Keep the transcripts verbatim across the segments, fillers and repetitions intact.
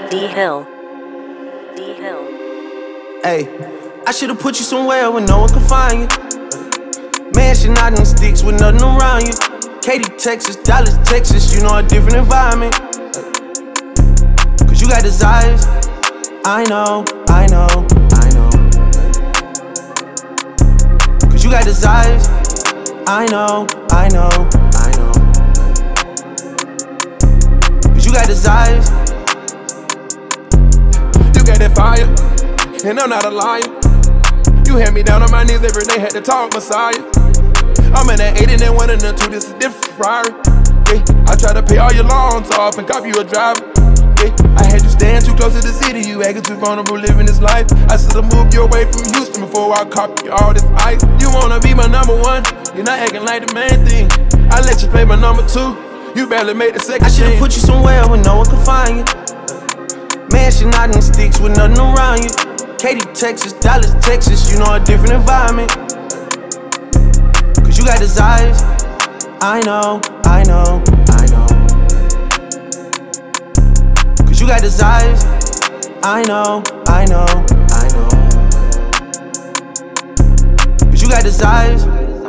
D-Hill. D-Hill. Hey, I should've put you somewhere where no one can find you. Mansion out in the sticks with nothing around you. Katy, Texas, Dallas, Texas, you know a different environment. Cause you got desires. I know, I know, I know. Cause you got desires. I know, I know, I know. Cause you got desires. You got that fire, and I'm not a liar. You had me down on my knees every day, had to talk Messiah. I'm in that eight and that one and the two, this is different Ferrari. Yeah, I try to pay all your loans off and cop you a driver. Yeah, I had you staying too close to the city, you acting too vulnerable living this life. I should've moved you away from Houston before I cop you all this ice. You wanna be my number one, you're not acting like the main thing. I let you play my number two, you barely made the second. I should've put you somewhere where no one can find you. Mansion out in the sticks with nothing around you. Katy, Texas, Dallas, Texas, you know a different environment. Cause you got desires. I know, I know, I know. Cause you got desires. I know, I know, I know. Cause you got desires.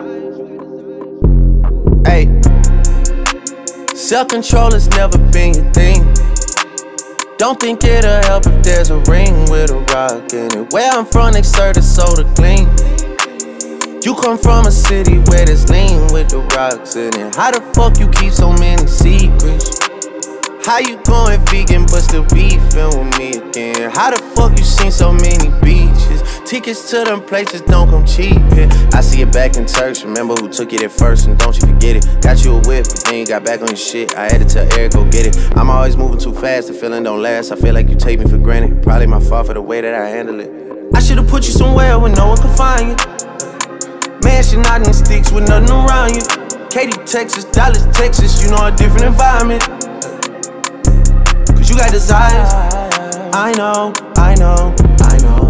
Hey, self-control has never been your thing. Don't think it'll help if there's a ring with a rock in it. Where I'm from, they serve the soda clean. You come from a city where there's lean with the rocks in it. How the fuck you keep so many secrets? How you going vegan but still beefing with me again? How the fuck you seen so many beaches? Tickets to them places don't come cheap here. I see it back in Turks, remember who took it at first and don't you forget it. Got you a whip, but then you got back on your shit. I had to tell Eric, go get it. I'm always moving too fast, the feeling don't last. I feel like you take me for granted, probably my fault for the way that I handle it. I should've put you somewhere where no one can find you. Mansion out in the sticks with nothing around you. Katy, Texas, Dallas, Texas, you know a different environment. Cause you got desires. I know, I know, I know.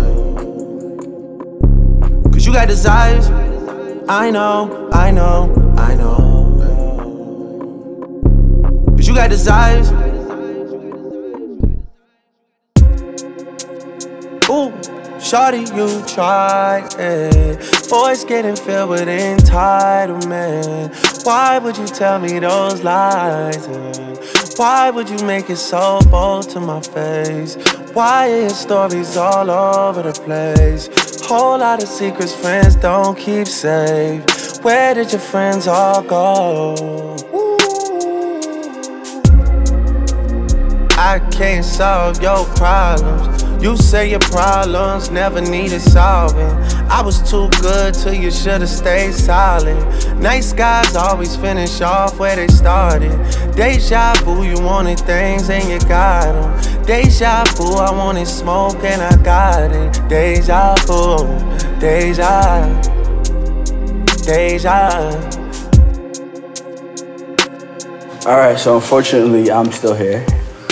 Cause you got desires. I know, I know, I know. Cause you got desires. Ooh, shawty, you try it. Voice getting filled with entitlement. Why would you tell me those lies? And why would you make it so bold to my face? Why are your stories all over the place? Whole lot of secrets friends don't keep safe. Where did your friends all go? Ooh. I can't solve your problems. You say your problems never needed solving. I was too good till you should've stayed silent. Nice guys always finish off where they started. Deja vu, you wanted things and you got them. Deja vu, I wanted smoke and I got it. Deja vu, deja, deja. Alright, so unfortunately I'm still here.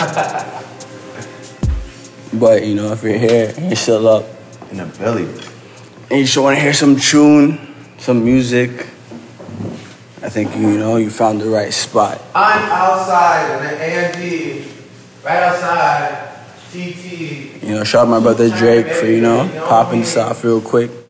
But, you know, if you're here and you're still up in the belly and you just want to hear some tune, some music, I think, you know, you found the right spot. I'm outside in the A M G, right outside, T T. You know, shout out my brother Drake for, you know, popping this off real quick.